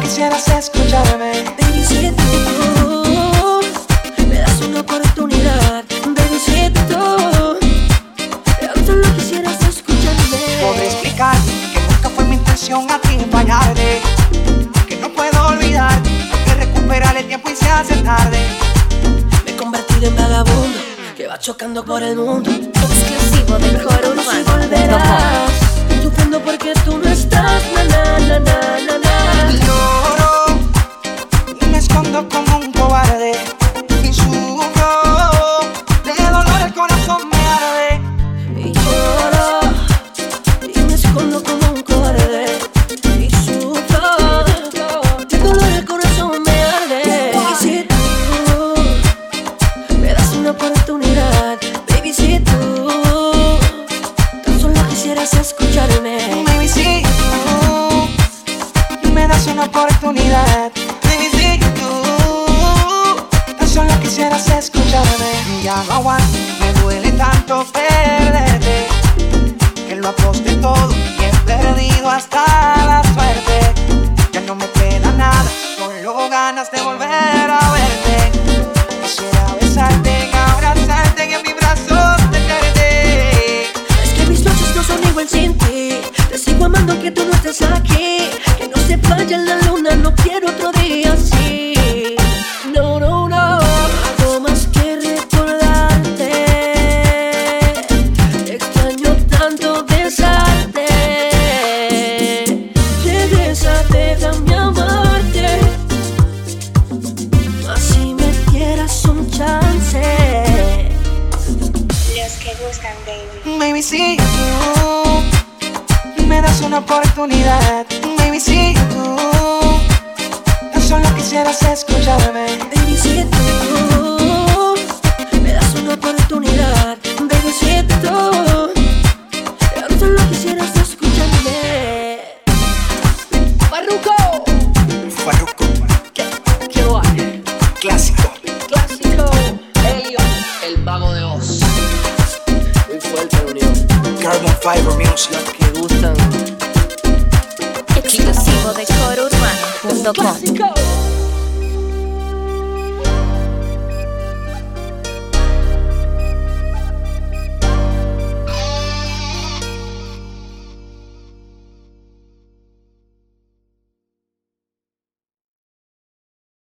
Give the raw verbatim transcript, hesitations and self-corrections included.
quisieras escucharme. Baby, si tú me das una oportunidad, baby, si tú tan solo quisieras escucharme. Podré explicar que nunca fue mi intención a ti fallarte, que no puedo olvidar, hay que recuperar el tiempo y se hace tarde. Me he convertido en vagabundo que va chocando por el mundo. Exclusivo de Coro No si Urbano. volverás, sufriendo porque tú no estás, na na na na na na. Lloro y me escondo como un cobarde y sufro, de dolor el corazón me arde. Y lloro y me escondo como un cobarde y sufro, de dolor el corazón me arde. Y si tú me das una oportunidad, baby, si tú tan solo quisieras escucharme. Baby, si tú me das una oportunidad, baby, si tú tan solo quisieras escucharme. Ya no aguanto, me duele tanto perderte, que lo aposté todo y he perdido hasta la suerte. Ya no me queda nada, solo ganas de volver a verte. Quisiera besarte, abrazarte y en mis brazos tenerte. Es que mis noches no son igual sin ti. Te sigo amando aunque tú no estés aquí. Que no se vaya la luna, no quiero otro día así. No, no, no. Hago más que recordarte. Extraño tanto besarte. Regresa, déjame amarte. Así me dieras un chance. Los que gustan, baby. Baby, si tú me das una oportunidad, baby, si tú tan solo quisieras escucharme. Baby, si tú me das una oportunidad, baby, si tú tan solo quisieras escucharme. Farruko, Farruko, ¿qué, qué va? clásico. Clásico, Helio, el mago de Oz. Muy fuerte la unión. Carbon Fiber Music. Los que gustan. Exclusivo de Coro Urbano punto com. Clásico.